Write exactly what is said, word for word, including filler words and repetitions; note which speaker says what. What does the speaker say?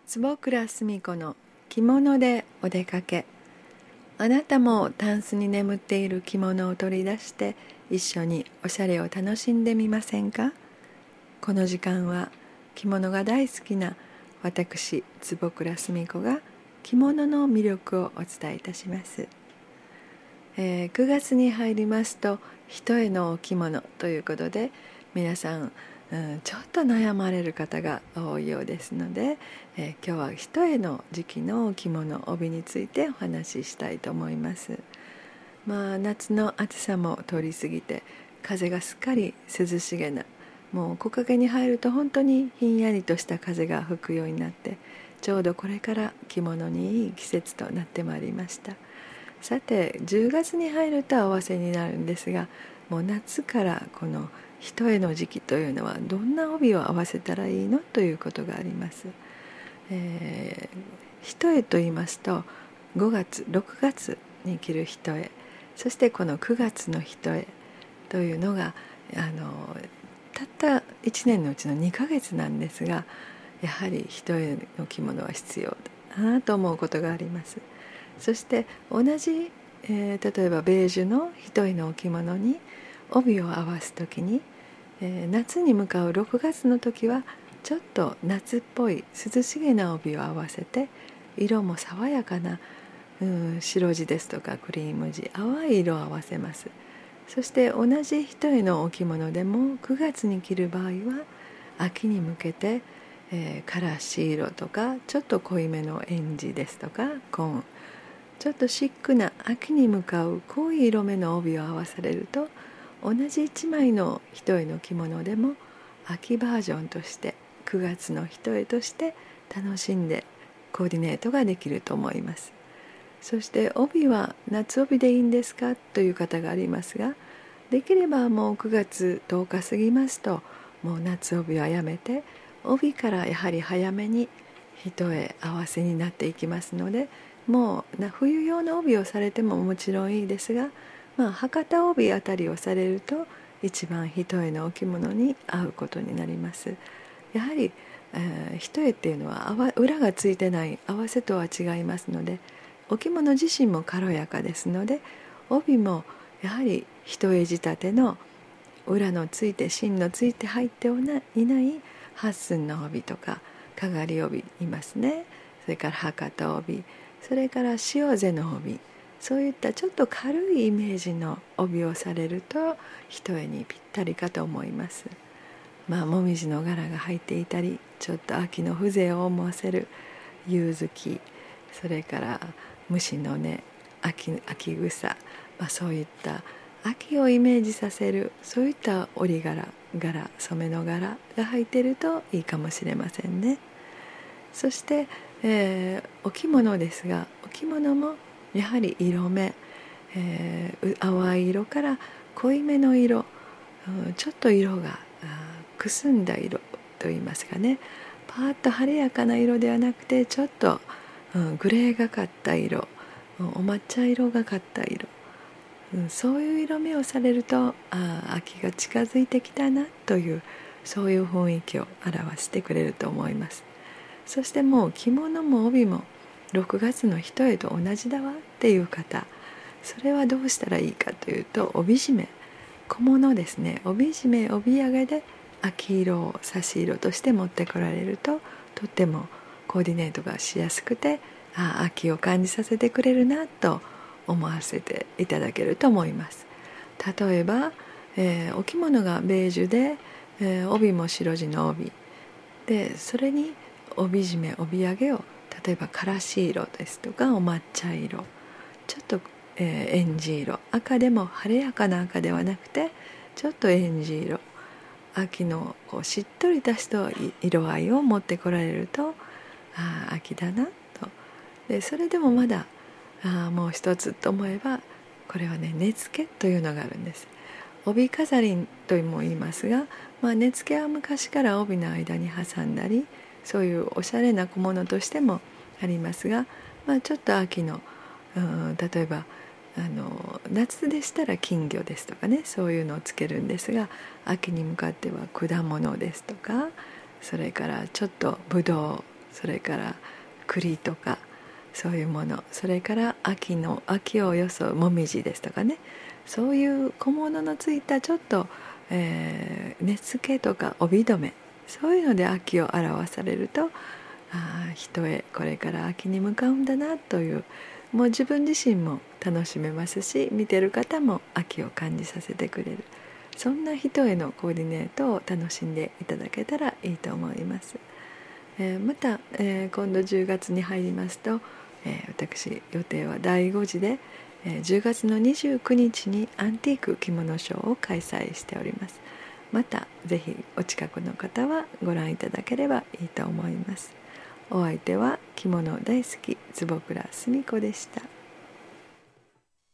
Speaker 1: 坪倉澄子の着物でお出かけ。あなたもタンスに眠っている着物を取り出して一緒におしゃれを楽しんでみませんか。この時間は着物が大好きな私坪倉澄子が着物の魅力をお伝えいたします。えー、くがつに入りますと一重のお着物ということで皆さん、うん、ちょっと悩まれる方が多いようですので、えー、今日は一重の時期のお着物帯についてお話ししたいと思います。まあ、夏の暑さも通り過ぎて風がすっかり涼しげな、もう木陰に入ると本当にひんやりとした風が吹くようになって、ちょうどこれから着物にいい季節となってまいりました。さてじゅうがつに入ると合わせになるんですが、もう夏からこの一重の時期というのはどんな帯を合わせたらいいのということがあります。えー、一重と言いますとごがつろくがつに着る一重、そしてこのくがつの一重というのがあのたったいちねんのうちのにかげつなんですが、やはり一重の着物は必要だなと思うことがあります。そして同じ、えー、例えばベージュの一重のお着物に帯を合わすときに、えー、夏に向かうろくがつの時はちょっと夏っぽい涼しげな帯を合わせて、色も爽やかな、うん、白地ですとかクリーム地、淡い色を合わせます。そして同じ一重のお着物でもくがつに着る場合は秋に向けて、えー、からし色とかちょっと濃いめのえんじですとか紺、ちょっとシックな秋に向かう濃い色目の帯を合わされると、同じ一枚の一重の着物でも秋バージョンとしてくがつの一重として楽しんでコーディネートができると思います。そして帯は夏帯でいいんですかという方がありますが、できればもうくがつとおか過ぎますともう夏帯はやめて、帯からやはり早めに一重合わせになっていきますので、もう冬用の帯をされてももちろんいいですが、まあ、博多帯あたりをされると一番一重のお着物に合うことになります。やはり、えー、一重っていうのは裏がついてない合わせとは違いますので、お着物自身も軽やかですので、帯もやはり一重仕立ての裏のついて芯のついて入っていない八寸の帯とかかがり帯いますね。それから博多帯、それから塩背の帯、そういったちょっと軽いイメージの帯をされると一重にぴったりかと思います。まあ、もみじの柄が入っていたり、ちょっと秋の風情を思わせる夕月、それから虫の音、秋、秋草、まあ、そういった秋をイメージさせる、そういった織柄、柄、染めの柄が入っているといいかもしれませんね。そして、えー、お着物ですが、お着物もやはり色目、えー、淡い色から濃いめの色、うん、ちょっと色がくすんだ色といいますかね、パーッと晴れやかな色ではなくてちょっと、うん、グレーがかった色、うん、お抹茶色がかった色、うん、そういう色目をされると、あ、秋が近づいてきたなという、そういう雰囲気を表してくれると思います。そしてもう着物も帯もろくがつの一重と同じだわっていう方、それはどうしたらいいかというと、帯締め、小物ですね、帯締め帯揚げで秋色を差し色として持ってこられると、とってもコーディネートがしやすくて、あ、秋を感じさせてくれるなと思わせていただけると思います。例えば、えー、お着物がベージュで、えー、帯も白地の帯で、それに帯締め帯揚げを例えばからし色ですとかお抹茶色、ちょっと、えー、えんじ色、赤でも晴れやかな赤ではなくてちょっとえんじ色、秋のこうしっとりとした色合いを持ってこられると、ああ秋だなと。でそれでもまだあもう一つと思えば、これはね、根付けというのがあるんです。帯飾りとも言いますが、まあ、根付けは昔から帯の間に挟んだり、そういうおしゃれな小物としてもありますが、まあ、ちょっと秋の、うん、例えばあの夏でしたら金魚ですとかね、そういうのをつけるんですが、秋に向かっては果物ですとか、それからちょっとぶどう、 それから栗とかそういうもの、それから秋の秋を装うもみじですとかね、そういう小物のついたちょっと、えー、根付けとか帯留め、そういうので秋を表されると、あ人へこれから秋に向かうんだなという、もう自分自身も楽しめますし、見てる方も秋を感じさせてくれる、そんな人へのコーディネートを楽しんでいただけたらいいと思います。えー、また、えー、今度じゅうがつに入りますと、えー、私予定はだいご次で、えー、じゅうがつのにじゅうくにちにアンティーク着物ショーを開催しております。またぜひお近くの方はご覧いただければいいと思います。お相手は着物大好き坪倉澄子でした。